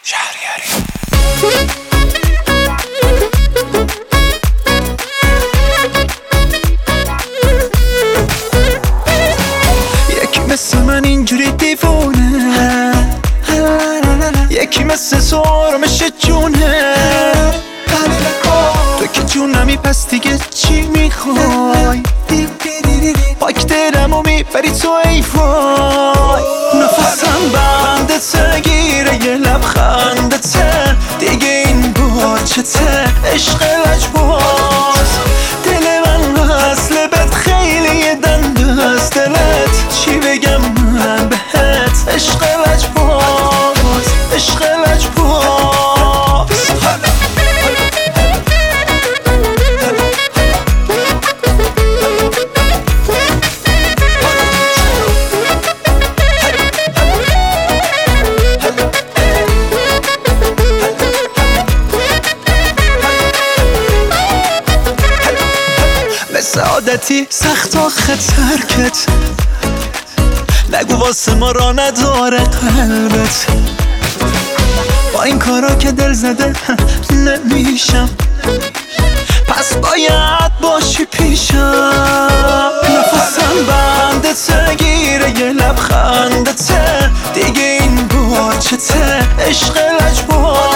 شهریاری. یکی مثل من اینجوری دیوونه، یکی مثل سرمش جونه. تو که جونمی پس دیگه چی میخوای؟ پاک دلمو میبری تو ای وای. نفسم بندته گیره یه لبخندته، دیگه این باچته عشق لجباز. دل من وصله بهت خیلی دنده از دلت، چی بگم من بهت عشق لجباز، عشق لجباز. سعادتی سخت آخه ترکت، نگو واسه ما را نداره قلبت. با این کارا که دل زده نمیشم، پس باید باشی پیشم. نفسم بندته گیره یه لبخندته، دیگه این بار چته عشق لجباز.